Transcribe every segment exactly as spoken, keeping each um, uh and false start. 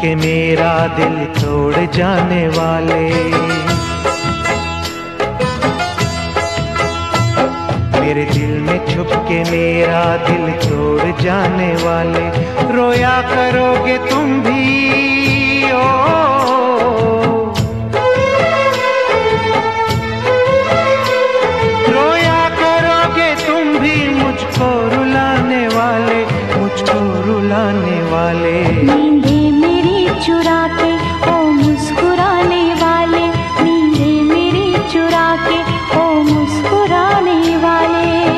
के मेरा दिल तोड़ जाने वाले, मेरे दिल में छुप के मेरा दिल तोड़ जाने वाले, रोया करोगे तुम भी ओ, रोया करोगे तुम भी मुझको रुलाने वाले, मुझको रुलाने वाले। नींदें मेरी चुरा के ओ मुस्कुराने वाले, नींदें मेरी चुरा के ओ मुस्कुराने वाले।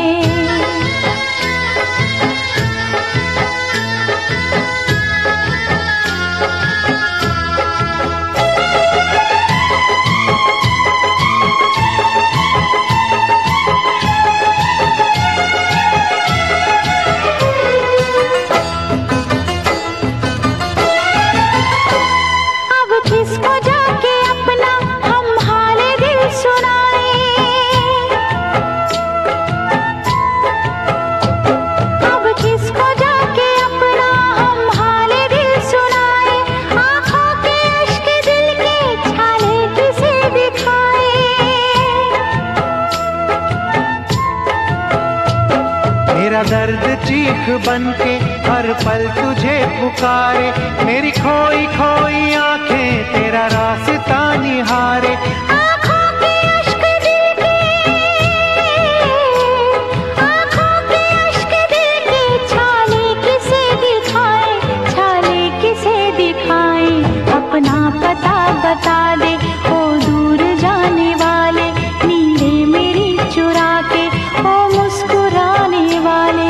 मेरा दर्द चीख बनके हर पल तुझे पुकारे, मेरी खोई खोई आंखें तेरा रास्ता निहारे। आँखों के अश्क दिल के, आँखों के अश्क दिल के छाले किसे दिखाए, छाले किसे दिखाए। अपना पता बता दे ओ दूर जाने वाले, नींदें मेरी चुरा के ओ मुस्कुराने वाले।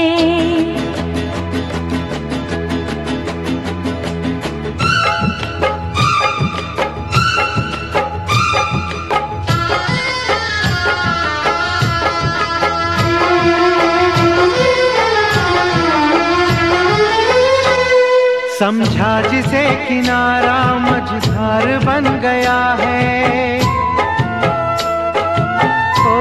समझा जिसे किनारा मझधार बन गया है, ओ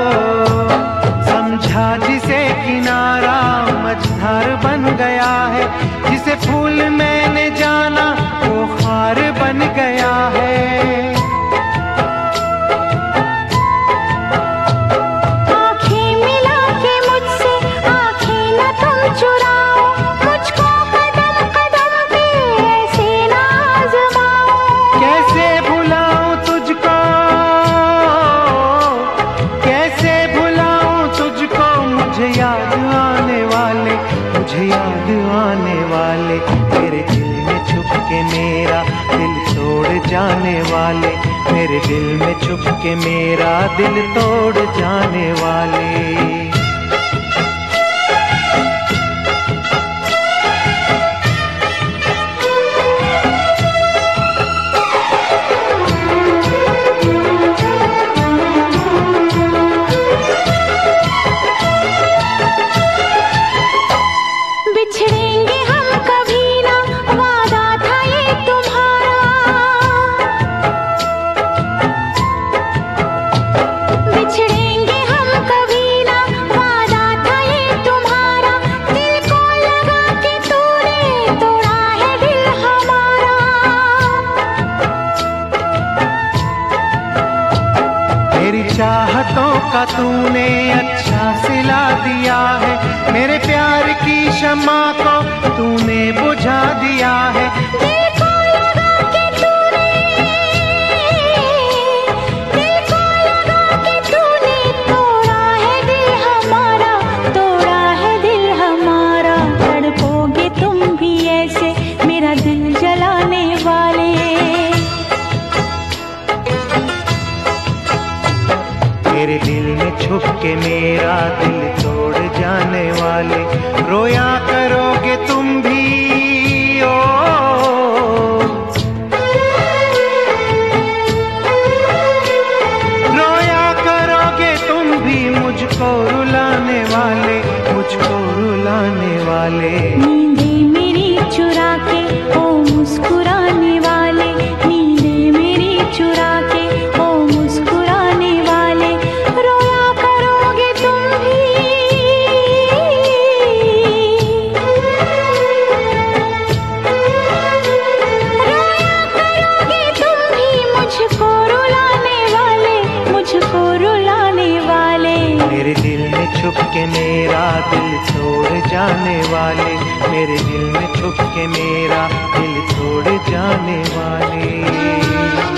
समझा जिसे किनारा मझधार बन गया है, जिसे फूल मैंने जाना वो खार बन गया है। आँखें मिला के मुझसे आँखें न तुम चुराओ, मुझको कदम कदम पे ऐसे ना आज़माओ। कैसे भुलाऊं तुझको, कैसे भुलाऊं तुझको, मुझे याद आने वाले, मुझे याद आने वाले। मेरे दिल में छुप के मेरा दिल तोड़ जाने वाले, मेरे दिल में छुप के मेरा दिल तोड़ जाने वाले। बिछड़ेंगे हम कभी ना, वादा था ये तुम्हारा। बिछड़ेंगे हम कभी ना, वादा था ये तुम्हारा। दिल को लगा के तूने तोड़ा है दिल हमारा। मेरी चाहतों का तूने अच्छा सिला दिया है, मेरे प्यार की शम्मा को तूने बुझा दिया है। दिल को लगा के तूने, दिल को लगा के तूने तोड़ा है दिल हमारा, तोड़ा है दिल हमारा। तड़पोगे तुम भी ऐसे मेरा दिल जलाने वाले। मेरे दिल में छुप के मेरा दिल तोड़ जाने वाले, रोया करोगे तुम भी ओ, रोया करोगे तुम भी मुझको रुलाने वाले, मुझको रुलाने वाले। नींदें मेरी चुरा के ओ मुस्कुराने वाले, नींदें मेरी चुरा के ओ मुस्कुराने वाले। रोया करोगे तुम भी, के मेरा दिल तोड़ जाने वाले, मेरे दिल में छुप के मेरा दिल तोड़ जाने वाले।